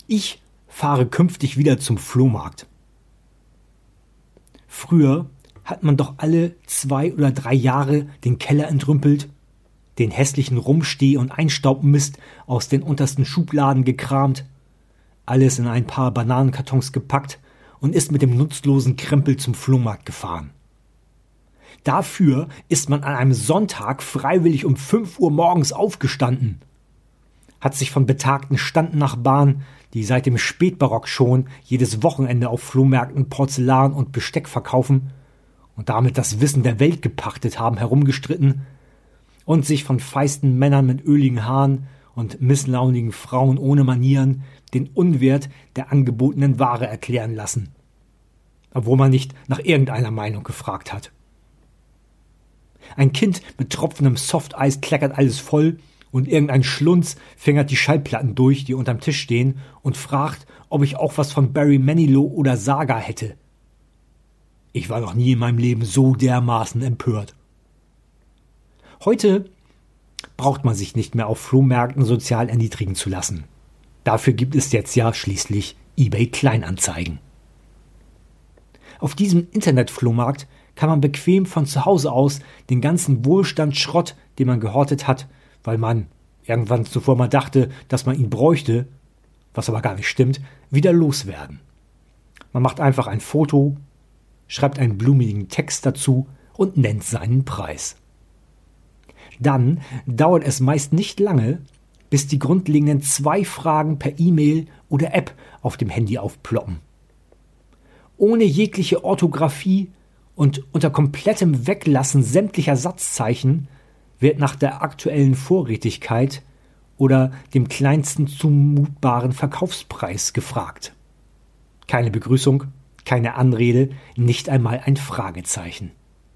Ich fahre künftig wieder zum Flohmarkt. Früher hat man doch alle 2 oder 3 Jahre den Keller entrümpelt, den hässlichen Rumsteh- und Einstaubmist aus den untersten Schubladen gekramt, alles in ein paar Bananenkartons gepackt und ist mit dem nutzlosen Krempel zum Flohmarkt gefahren. Dafür ist man an einem Sonntag freiwillig um 5 Uhr morgens aufgestanden, hat sich von betagten Standnachbarn, die seit dem Spätbarock schon jedes Wochenende auf Flohmärkten Porzellan und Besteck verkaufen und damit das Wissen der Welt gepachtet haben, herumgestritten und sich von feisten Männern mit öligen Haaren und misslaunigen Frauen ohne Manieren den Unwert der angebotenen Ware erklären lassen, obwohl man nicht nach irgendeiner Meinung gefragt hat. Ein Kind mit tropfendem Softeis kleckert alles voll und irgendein Schlunz fingert die Schallplatten durch, die unterm Tisch stehen, und fragt, ob ich auch was von Barry Manilow oder Saga hätte. Ich war noch nie in meinem Leben so dermaßen empört. Heute braucht man sich nicht mehr auf Flohmärkten sozial erniedrigen zu lassen. Dafür gibt es jetzt ja schließlich eBay Kleinanzeigen. Auf diesem Internetflohmarkt kann man bequem von zu Hause aus den ganzen Wohlstandsschrott, den man gehortet hat, weil man irgendwann zuvor mal dachte, dass man ihn bräuchte, was aber gar nicht stimmt, wieder loswerden. Man macht einfach ein Foto, schreibt einen blumigen Text dazu und nennt seinen Preis. Dann dauert es meist nicht lange, bis die grundlegenden 2 Fragen per E-Mail oder App auf dem Handy aufploppen. Ohne jegliche Orthographie und unter komplettem Weglassen sämtlicher Satzzeichen wird nach der aktuellen Vorrätigkeit oder dem kleinsten zumutbaren Verkaufspreis gefragt. Keine Begrüßung, keine Anrede, nicht einmal ein Fragezeichen.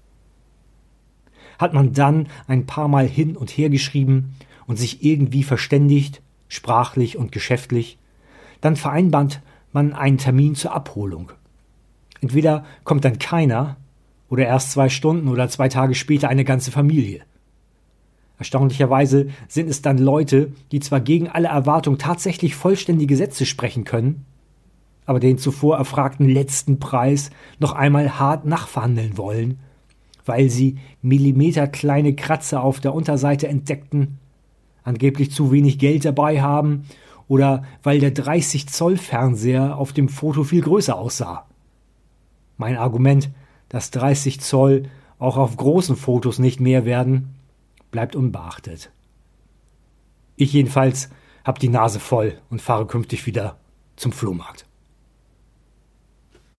Hat man dann ein paar Mal hin und her geschrieben und sich irgendwie verständigt, sprachlich und geschäftlich, dann vereinbart man einen Termin zur Abholung. Entweder kommt dann keiner oder erst 2 Stunden oder 2 Tage später eine ganze Familie. Erstaunlicherweise sind es dann Leute, die zwar gegen alle Erwartung tatsächlich vollständige Sätze sprechen können, aber den zuvor erfragten letzten Preis noch einmal hart nachverhandeln wollen, weil sie millimeterkleine Kratzer auf der Unterseite entdeckten, angeblich zu wenig Geld dabei haben oder weil der 30-Zoll-Fernseher auf dem Foto viel größer aussah. Mein Argument, dass 30 Zoll auch auf großen Fotos nicht mehr werden, bleibt unbeachtet. Ich jedenfalls hab die Nase voll und fahre künftig wieder zum Flohmarkt.